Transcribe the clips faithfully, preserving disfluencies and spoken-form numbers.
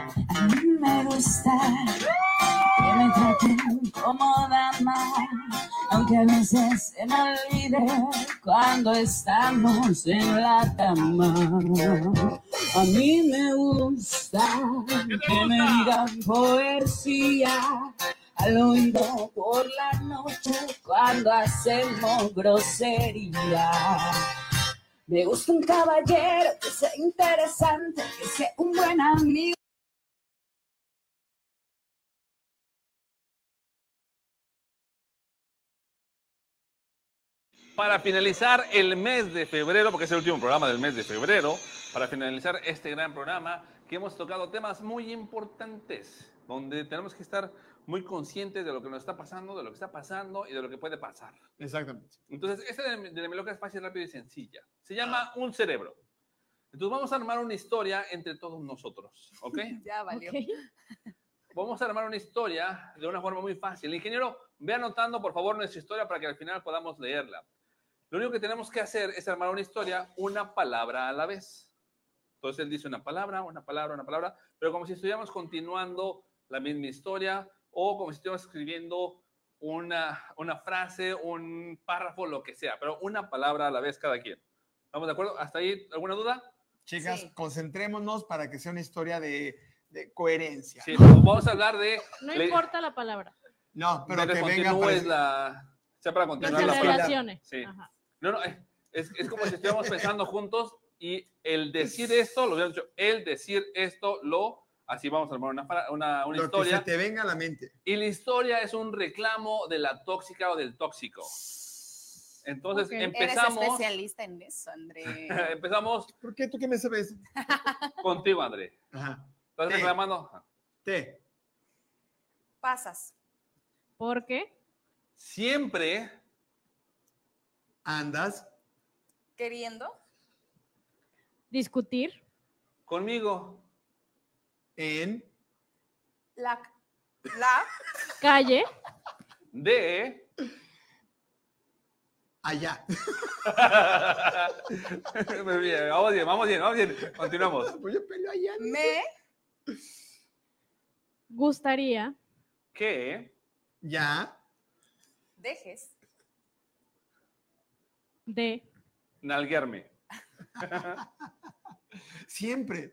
A mí me gusta que me traten como dama, aunque a veces se me olvide cuando estamos en la cama. A mí me gusta que me digan poesía al oído por la noche cuando hacemos grosería. Me gusta un caballero que sea interesante, que sea un buen amigo. Para finalizar el mes de febrero, porque es el último programa del mes de febrero, para finalizar este gran programa, que hemos tocado temas muy importantes, donde tenemos que estar muy conscientes de lo que nos está pasando, de lo que está pasando y de lo que puede pasar. Exactamente. Entonces, esta de, de Meloca es fácil, rápido y sencilla. Se llama Un Cerebro. Entonces, vamos a armar una historia entre todos nosotros, ¿ok? Ya valió. Okay. Vamos a armar una historia de una forma muy fácil. Ingeniero, ve anotando, por favor, nuestra historia para que al final podamos leerla. Lo único que tenemos que hacer es armar una historia una palabra a la vez. Entonces, él dice una palabra, una palabra, una palabra, pero como si estuviéramos continuando la misma historia o como si estuviéramos escribiendo una, una frase, un párrafo, lo que sea, pero una palabra a la vez cada quien. ¿Estamos de acuerdo? ¿Hasta ahí alguna duda? Chicas, Sí. concentrémonos para que sea una historia de, de coherencia. Sí, vamos a hablar de... No le- importa la palabra. No, pero de que venga continúes para... la... sea para Que continuar se la frase. relacione. Sí. Ajá. No, no, es, es como si estuviéramos pensando juntos y el decir esto, lo hubiéramos dicho, el decir esto, lo... Así vamos a armar una, fra- una, una Lo que historia. se te venga a la mente. Y la historia es un reclamo de la tóxica o del tóxico. Entonces Ok. empezamos, Eres especialista en eso, André. empezamos ¿Por qué? ¿Tú qué me sabes? contigo, André. Ajá. ¿Estás Sí. reclamando? Te. Pasas. ¿Por qué? Siempre Andas. Queriendo. Discutir. conmigo. En. La. La. Calle. De... Allá. Muy bien, vamos bien, vamos bien, vamos bien. Continuamos. Pues yo peleo allá. ¿no? Me. Gustaría. Que Ya. Dejes. De. nalguearme. Siempre.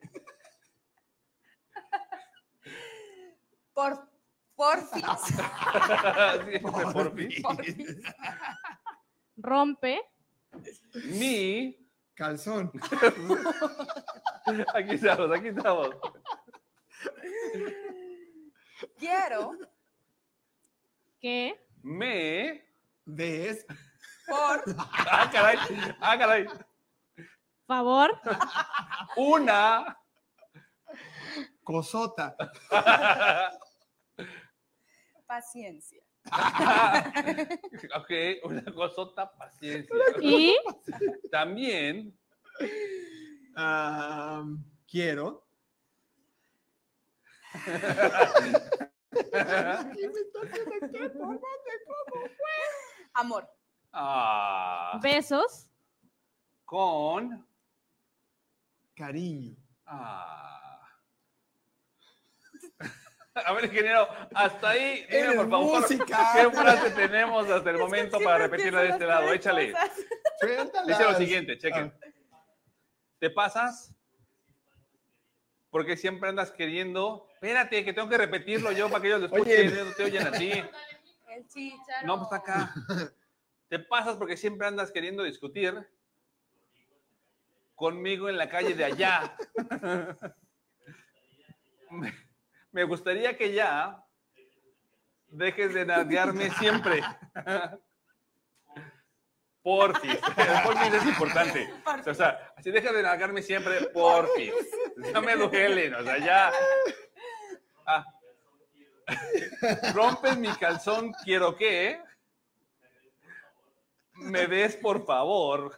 Por. Porfis. Siempre por fin. Porfis. Rompe. Mi... Calzón. Aquí estamos, aquí estamos. Quiero. Que. Me... Des. Por. Ah, caray, ah, caray. Favor. Una... Cosota. Paciencia. Ok, una cosota, paciencia. Y. También... Ah, quiero. Amor. Ah, Besos. con... Cariño. Ah. A ver, ingeniero, hasta ahí, dime Eres por favor, música. ¿qué frase tenemos hasta el momento para Siempre repetirla de empiezo este las lado? Échale. cosas. Suéltalas. Dice lo siguiente, chequen. ¿Te pasas? Porque siempre andas queriendo... Espérate, que tengo que repetirlo yo para que ellos lo Oye. escuchen, no te oyen a ti. El chícharo. No, pues está acá. Te pasas porque siempre andas queriendo discutir conmigo en la calle de allá. Me, me gustaría que ya dejes de nalguearme siempre. Porfis. Porfis es importante. O sea, así deja de nalgarme siempre, porfis. Ya me duelen, o sea, ya. Ah. Rompes mi calzón, quiero que me des, por favor,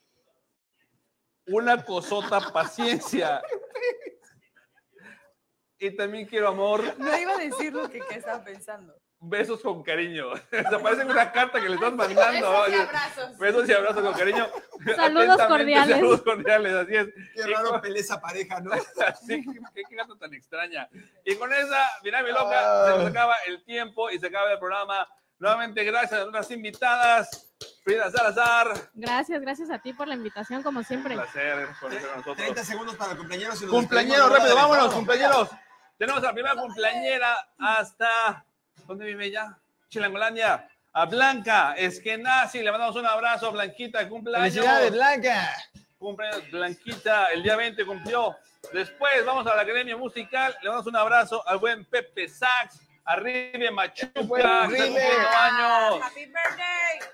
una cosota, paciencia. Y también quiero amor, No iba a decir lo que, que estaba pensando. besos con cariño. Se parece una carta que le estás mandando. Besos y ¿no? abrazos. Besos y abrazos con cariño. Saludos Atentamente, cordiales. Saludos cordiales, así es. Qué Y raro con- pelea esa pareja, ¿no? Sí, qué, qué gato tan extraña. Y con esa, mira mi loca, se nos acaba el tiempo y se acaba el programa. Nuevamente, gracias a nuestras invitadas. Frida Salazar. Gracias, gracias a ti por la invitación, como Un siempre. placer conocer a nosotros. treinta segundos para cumpleaños. y nos Cumpleañeros, despedimos de rápido, la hora vámonos, de cumpleañeros. Tenemos a la primera cumpleañera hasta, ¿dónde vive ella? Chilangolandia. A Blanca Eskenazi, le mandamos un abrazo. Blanquita, cumpleaños. ¡Felicidades, Blanca! Cumpleaños, Blanquita, el día veinte cumplió. Después vamos a la Academia Musical, le damos un abrazo al buen Pepe Sax, a Ribe Machuca, Buen que está Ribe. cumpliendo años. Happy birthday.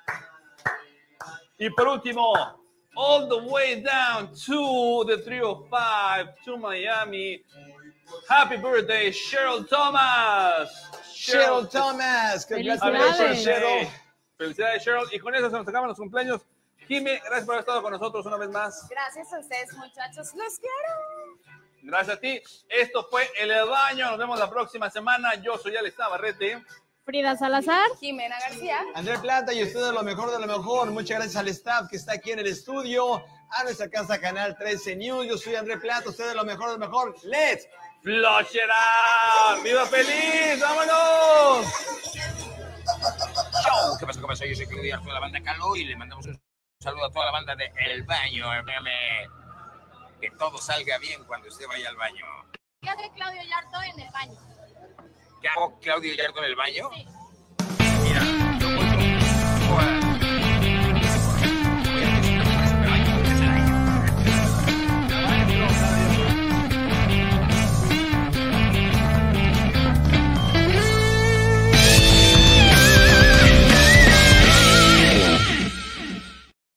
Y por último, all the way down to the three oh five to Miami. Happy birthday, Cheryl Thomas. Cheryl Thomas. Happy Felicidades. birthday. Cheryl. Felicidades, Cheryl. Y con eso se nos acaban los cumpleaños. Jimmy, gracias por haber estado con nosotros una vez más. Gracias a ustedes, muchachos. Los quiero. Gracias a ti. Esto fue El Baño. Nos vemos la próxima semana. Yo soy Alex Navarrete. Frida Salazar. Jimena García. André Plata y ustedes lo mejor de lo mejor. Muchas gracias al staff que está aquí en el estudio, a nuestra casa Canal trece News. Yo soy André Plata, ustedes lo mejor de lo mejor. ¡Let's ¡Flush it out! ¡Viva feliz! ¡Vámonos! Show. ¿Qué pasa? ¿Qué pasa? Yo soy Claudio Yarto de la banda Caló y le mandamos un saludo a toda la banda de El Baño. Que todo salga bien cuando usted vaya al baño. ¿Qué hace Claudio Yarto en el baño? ¿Qué hago Claudio Yarto en el baño? Sí. Mira, yo voy con-